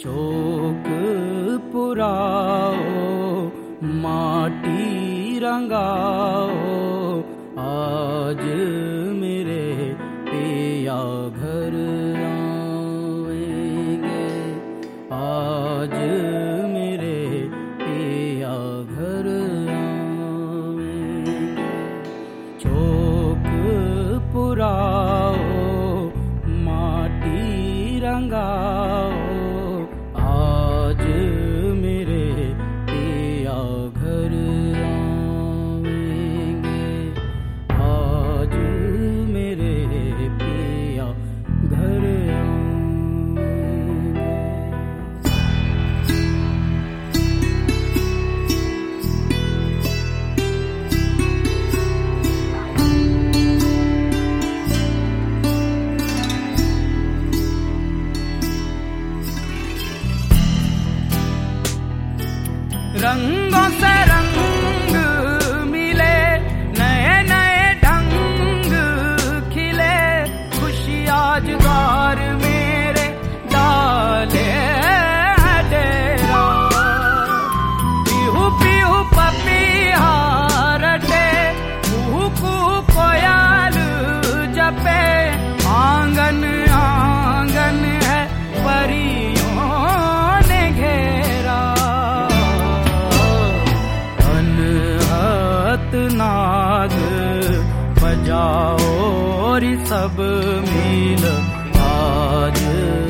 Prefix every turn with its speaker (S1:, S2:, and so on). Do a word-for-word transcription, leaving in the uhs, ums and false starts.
S1: चौक पुराओ माटी रंगाओ, आज मेरे पिया घर आवेंगे, आज मेरे पिया घर आवेंगे। चौक पुराओ माटी रंगाओ, आज मेरे पिया घर आवेंगे, आज मेरे पिया घर आवेंगे। रंगों से रंग मिले, नए नए ढंग खिले, खुशी आज द्वार मेरे डाले डेरा। पीहू पीहू पपीहा रटे, कुहू कुहू कोयल जपे, आंगन आंगन है परियों ने घेरा। नाद बजाओ रि सब मिल, आज